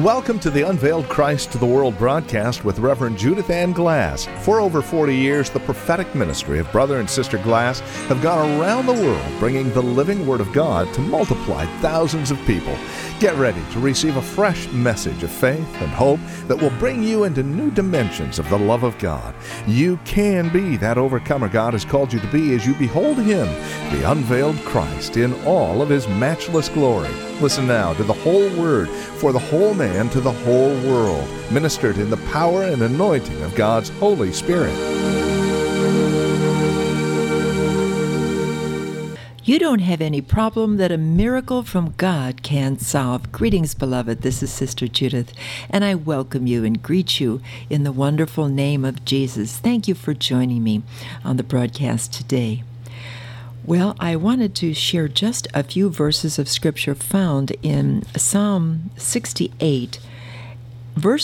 Welcome to the Unveiled Christ to the World broadcast with Reverend Judith Ann Glass. For over 40 years, the prophetic ministry of Brother and Sister Glass have gone around the world bringing the living Word of God to multiply thousands of people. Get ready to receive a fresh message of faith and hope that will bring you into new dimensions of the love of God. You can be that overcomer God has called you to be as you behold Him, the unveiled Christ, in all of His matchless glory. Listen now to the whole Word for the whole man to the whole world, ministered in the power and anointing of God's Holy Spirit. You don't have any problem that a miracle from God can't solve. Greetings, beloved. This is Sister Judith, and I welcome you and greet you in the wonderful name of Jesus. Thank you for joining me on the broadcast today. Well, I wanted to share just a few verses of Scripture found in Psalm 68. Verse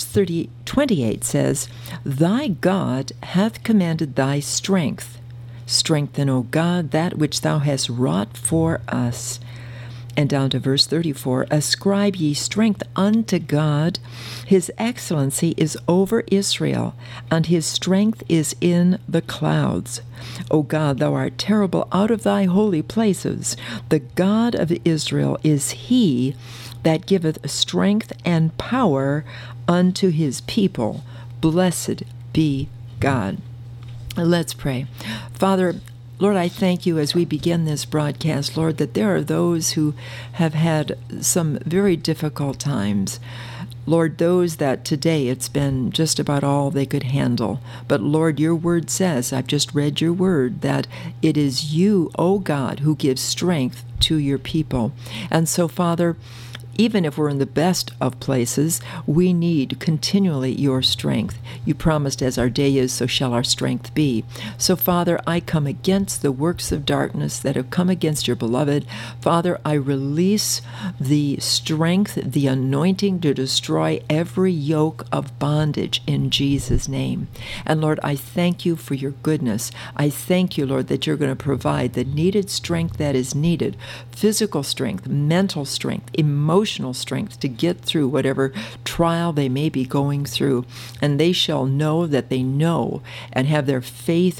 28 says, "Thy God hath commanded thy strength. Strengthen, O God, that which thou hast wrought for us." And down to verse 34, "Ascribe ye strength unto God. His excellency is over Israel, and his strength is in the clouds. O God, thou art terrible out of thy holy places. The God of Israel is he that giveth strength and power unto his people. Blessed be God." Let's pray. Father, Lord, I thank you as we begin this broadcast, Lord, that there are those who have had some very difficult times. Lord, those that today it's been just about all they could handle. But Lord, your word says, I've just read your word, that it is you, O God, who gives strength to your people. And so, Father, even if we're in the best of places, we need continually your strength. You promised, as our day is, so shall our strength be. So, Father, I come against the works of darkness that have come against your beloved. Father, I release the strength, the anointing to destroy every yoke of bondage in Jesus' name. And Lord, I thank you for your goodness. I thank you, Lord, that you're going to provide the needed strength that is needed, physical strength, mental strength, emotional strength to get through whatever trial they may be going through. And they shall know that they know and have their faith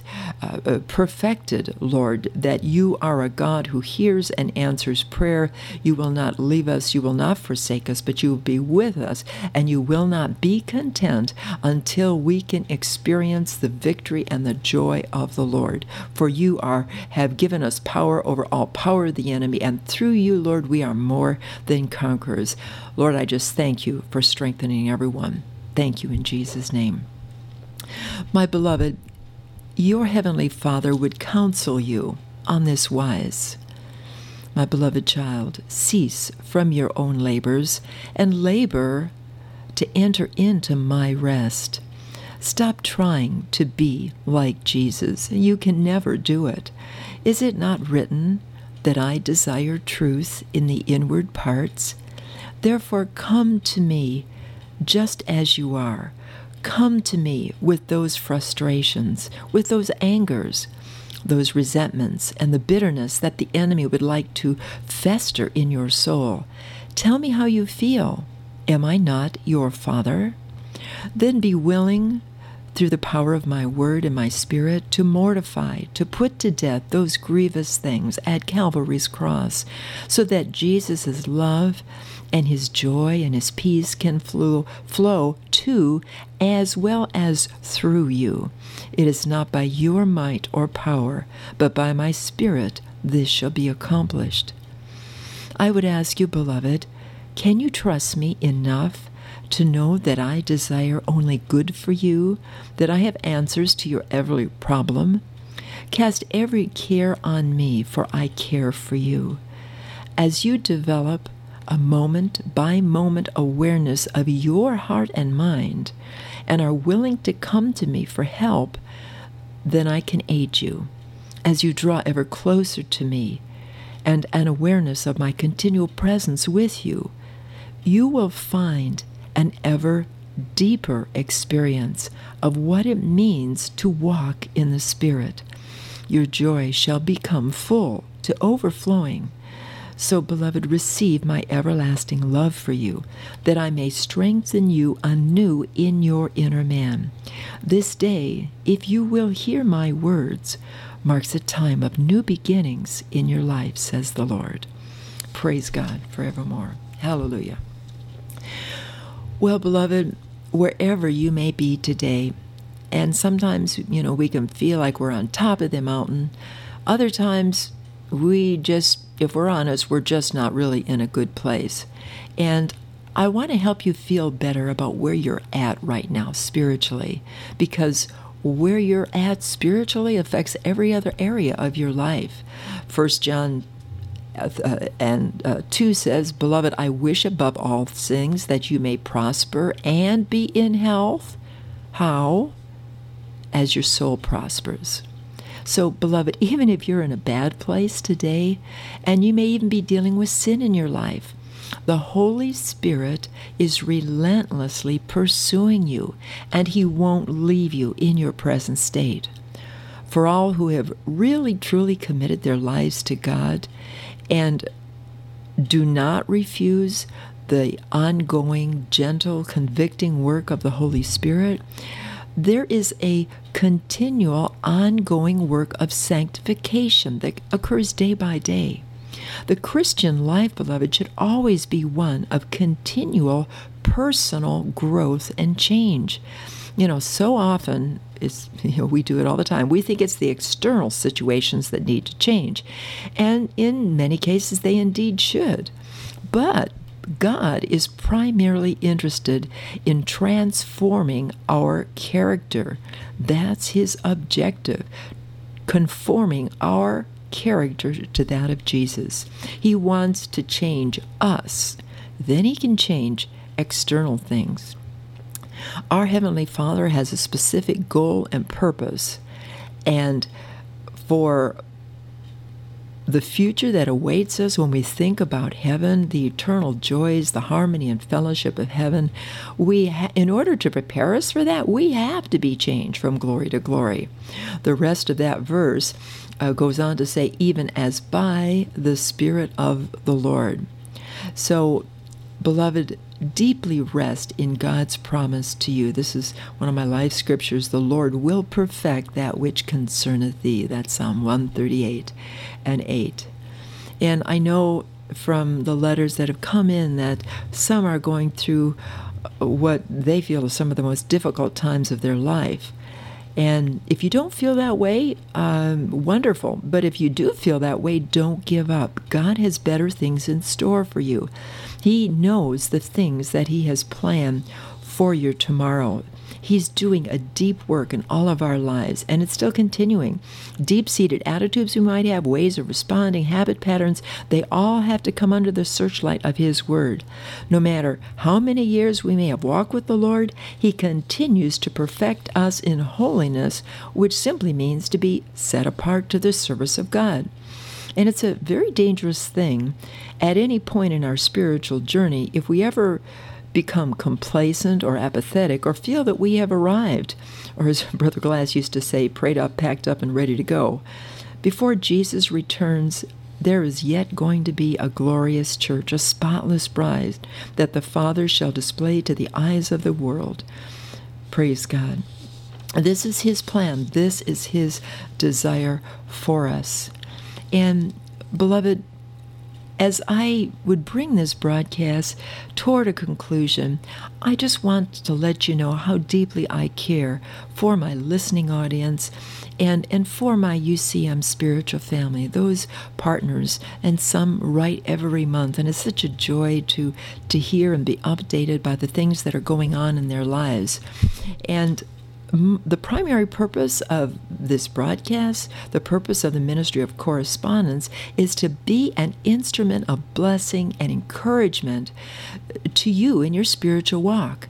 perfected, Lord, that you are a God who hears and answers prayer. You will not leave us, you will not forsake us, but you will be with us, and you will not be content until we can experience the victory and the joy of the Lord. For you have given us power over all power of the enemy, and through you, Lord, we are more than conquerors. Lord, I just thank you for strengthening everyone. Thank you in Jesus' name. My beloved, your heavenly Father would counsel you on this wise. My beloved child, cease from your own labors and labor to enter into my rest. Stop trying to be like Jesus. You can never do it. Is it not written that I desire truth in the inward parts? Therefore, come to me just as you are. Come to me with those frustrations, with those angers, those resentments, and the bitterness that the enemy would like to fester in your soul. Tell me how you feel. Am I not your Father? Then be willing, through the power of my word and my spirit, to mortify, to put to death those grievous things at Calvary's cross, so that Jesus' love and his joy and his peace can flow to as well as through you. It is not by your might or power, but by my Spirit this shall be accomplished. I would ask you, beloved, can you trust me enough to know that I desire only good for you, that I have answers to your every problem? Cast every care on me, for I care for you. As you develop a moment-by-moment awareness of your heart and mind, and are willing to come to me for help, then I can aid you. As you draw ever closer to me, and an awareness of my continual presence with you, you will find an ever deeper experience of what it means to walk in the Spirit. Your joy shall become full to overflowing, So, beloved, receive my everlasting love for you, that I may strengthen you anew in your inner man. This day, if you will hear my words, marks a time of new beginnings in your life, says the Lord. Praise God forevermore. Hallelujah. Well, beloved, wherever you may be today, and sometimes, we can feel like we're on top of the mountain. Other times, if we're honest, we're just not really in a good place. And I want to help you feel better about where you're at right now spiritually, because where you're at spiritually affects every other area of your life. 1 John 2 says, Beloved, I wish above all things that you may prosper and be in health. How? As your soul prospers. So, beloved, even if you're in a bad place today, and you may even be dealing with sin in your life, the Holy Spirit is relentlessly pursuing you, and He won't leave you in your present state. For all who have really, truly committed their lives to God and do not refuse the ongoing, gentle, convicting work of the Holy Spirit, there is a continual, ongoing work of sanctification that occurs day by day. The Christian life, beloved, should always be one of continual personal growth and change. So often, we do it all the time. We think it's the external situations that need to change. And in many cases, they indeed should. But God is primarily interested in transforming our character. That's His objective, conforming our character to that of Jesus. He wants to change us. Then He can change external things. Our Heavenly Father has a specific goal and purpose, and for the future that awaits us when we think about heaven, the eternal joys, the harmony and fellowship of heaven, in order to prepare us for that, we have to be changed from glory to glory. The rest of that verse goes on to say, even as by the Spirit of the Lord. So, beloved, deeply rest in God's promise to you. This is one of my life scriptures. The Lord will perfect that which concerneth thee. That's Psalm 138 and 8. And I know from the letters that have come in that some are going through what they feel are some of the most difficult times of their life. And if you don't feel that way, wonderful. But if you do feel that way, don't give up. God has better things in store for you. He knows the things that He has planned for your tomorrow. He's doing a deep work in all of our lives, and it's still continuing. Deep-seated attitudes we might have, ways of responding, habit patterns, they all have to come under the searchlight of His Word. No matter how many years we may have walked with the Lord, He continues to perfect us in holiness, which simply means to be set apart to the service of God. And it's a very dangerous thing at any point in our spiritual journey if we ever become complacent or apathetic or feel that we have arrived, or as Brother Glass used to say, prayed up, packed up, and ready to go. Before Jesus returns, there is yet going to be a glorious church, a spotless bride that the Father shall display to the eyes of the world. Praise God. This is His plan. This is His desire for us. And, beloved, as I would bring this broadcast toward a conclusion, I just want to let you know how deeply I care for my listening audience and for my UCM spiritual family, those partners, and some write every month. And it's such a joy to hear and be updated by the things that are going on in their lives. And the primary purpose of this broadcast, the purpose of the Ministry of Correspondence, is to be an instrument of blessing and encouragement to you in your spiritual walk.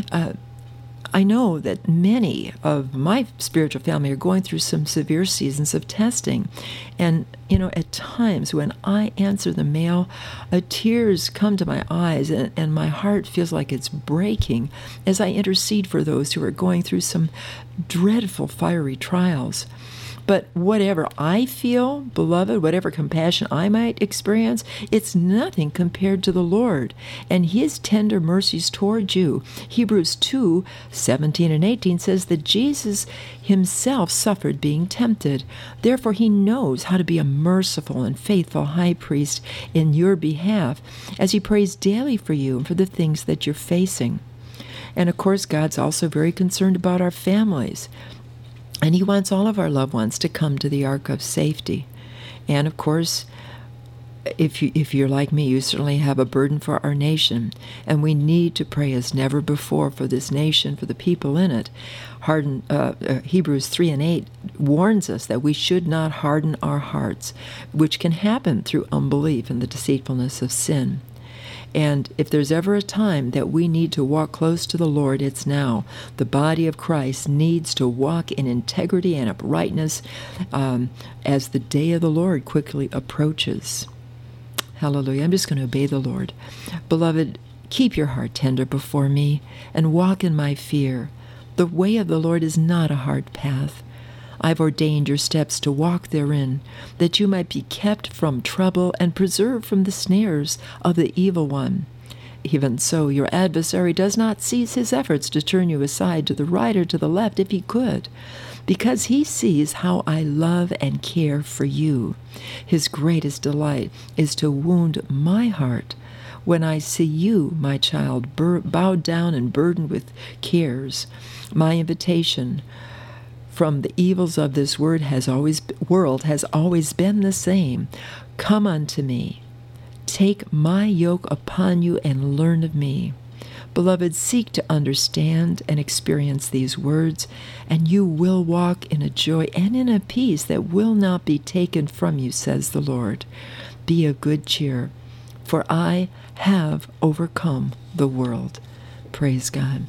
I know that many of my spiritual family are going through some severe seasons of testing. And, at times when I answer the mail, tears come to my eyes and my heart feels like it's breaking as I intercede for those who are going through some dreadful fiery trials. But whatever I feel, beloved, whatever compassion I might experience, it's nothing compared to the Lord and His tender mercies toward you. Hebrews 2:17 and 18 says that Jesus Himself suffered being tempted. Therefore, He knows how to be a merciful and faithful high priest in your behalf as He prays daily for you and for the things that you're facing. And of course, God's also very concerned about our families. And He wants all of our loved ones to come to the ark of safety. And of course, if you're like me, you certainly have a burden for our nation. And we need to pray as never before for this nation, for the people in it. Hebrews 3:8 warns us that we should not harden our hearts, which can happen through unbelief and the deceitfulness of sin. And if there's ever a time that we need to walk close to the Lord, it's now. The body of Christ needs to walk in integrity and uprightness as the day of the Lord quickly approaches. Hallelujah. I'm just going to obey the Lord. Beloved, keep your heart tender before me and walk in my fear. The way of the Lord is not a hard path. I've ordained your steps to walk therein, that you might be kept from trouble and preserved from the snares of the evil one. Even so, your adversary does not cease his efforts to turn you aside to the right or to the left if he could, because he sees how I love and care for you. His greatest delight is to wound my heart when I see you, my child, bowed down and burdened with cares. My invitation from the evils of this world has always been the same. Come unto me. Take my yoke upon you and learn of me. Beloved, seek to understand and experience these words, and you will walk in a joy and in a peace that will not be taken from you, says the Lord. Be of good cheer, for I have overcome the world. Praise God.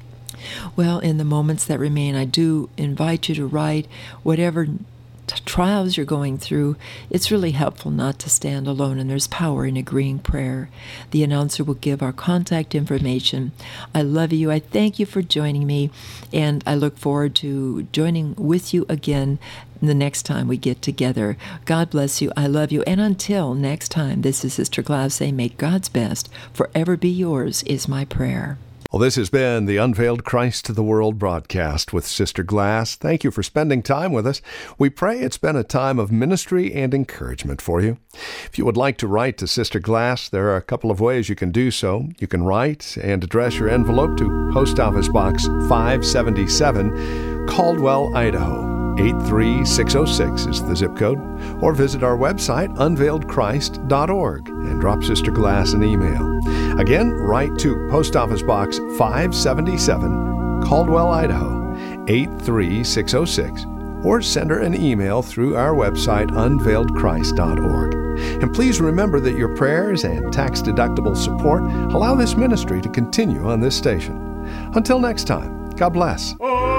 Well, in the moments that remain, I do invite you to write whatever trials you're going through. It's really helpful not to stand alone, and there's power in agreeing prayer. The announcer will give our contact information. I love you. I thank you for joining me, and I look forward to joining with you again the next time we get together. God bless you. I love you. And until next time, this is Sister Glass saying, may God's best forever be yours is my prayer. Well, this has been the Unveiled Christ to the World broadcast with Sister Glass. Thank you for spending time with us. We pray it's been a time of ministry and encouragement for you. If you would like to write to Sister Glass, there are a couple of ways you can do so. You can write and address your envelope to Post Office Box 577, Caldwell, Idaho. 83606 is the zip code, or visit our website, unveiledchrist.org, and drop Sister Glass an email. Again, write to Post Office Box 577, Caldwell, Idaho, 83606, or send her an email through our website, unveiledchrist.org. And please remember that your prayers and tax-deductible support allow this ministry to continue on this station. Until next time, God bless.